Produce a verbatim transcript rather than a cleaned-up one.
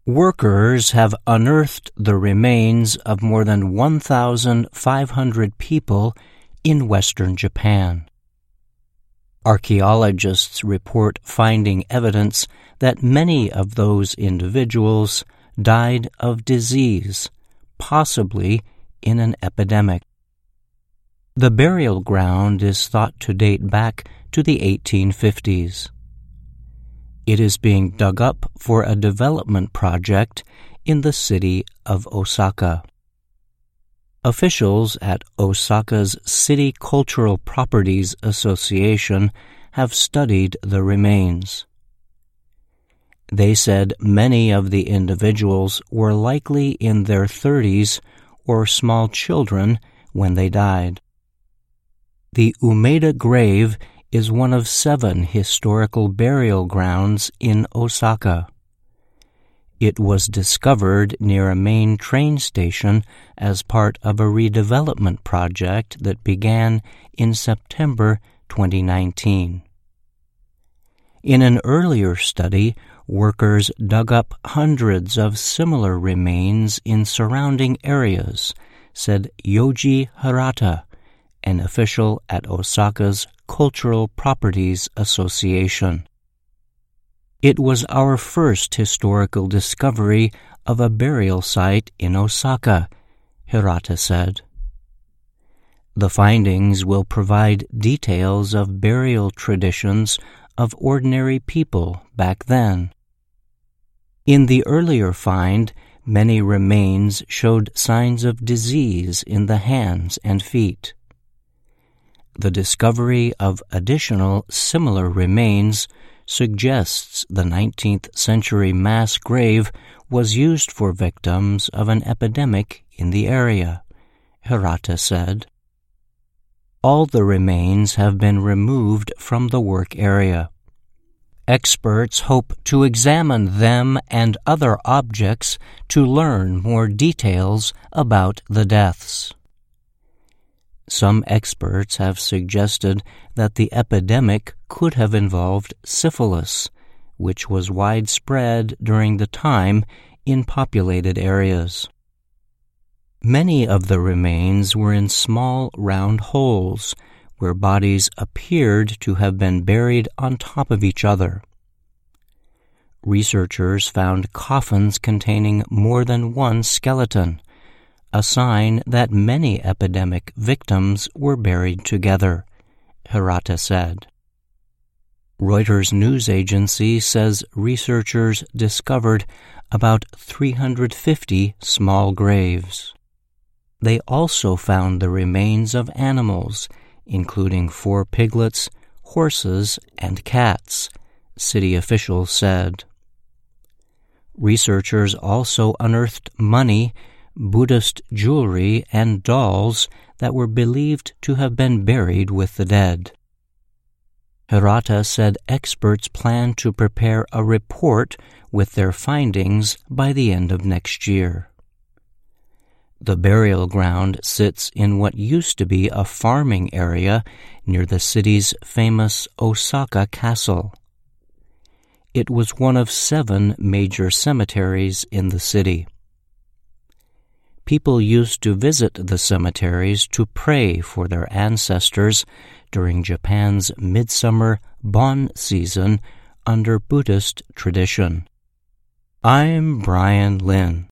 Workers have unearthed the remains of more than one thousand five hundred people in western Japan. Archaeologists report finding evidence that many of those individuals died of disease, possibly in an epidemic. The burial ground is thought to date back to the eighteen fifties. It is being dug up for a development project in the city of Osaka. Officials at Osaka's City Cultural Properties Association have studied the remains. They said many of the individuals were likely in their thirties or small children when they died. The Umeda grave is one of seven historical burial grounds in Osaka. It was discovered near a main train station as part of a redevelopment project that began in September twenty nineteen. In an earlier study, workers dug up hundreds of similar remains in surrounding areas, said Yoji Hirata, an official at Osaka's Cultural Properties Association. It was our first historical discovery of a burial site in Osaka, Hirata said. The findings will provide details of burial traditions of ordinary people back then. In the earlier find, many remains showed signs of disease in the hands and feet. The discovery of additional similar remains suggests the nineteenth century mass grave was used for victims of an epidemic in the area, Hirata said. All the remains have been removed from the work area. Experts hope to examine them and other objects to learn more details about the deaths. Some experts have suggested that the epidemic could have involved syphilis, which was widespread during the time in populated areas. Many of the remains were in small round holes where bodies appeared to have been buried on top of each other. Researchers found coffins containing more than one skeleton, a sign that many epidemic victims were buried together, Hirata said. Reuters news agency says researchers discovered about three hundred fifty small graves. They also found the remains of animals, including four piglets, horses, and cats, city officials said. Researchers also unearthed money, Buddhist jewelry, and dolls that were believed to have been buried with the dead. Hirata said experts plan to prepare a report with their findings by the end of next year. The burial ground sits in what used to be a farming area near the city's famous Osaka Castle. It was one of seven major cemeteries in the city. People used to visit the cemeteries to pray for their ancestors during Japan's midsummer Bon season under Buddhist tradition. I'm Brian Lynn.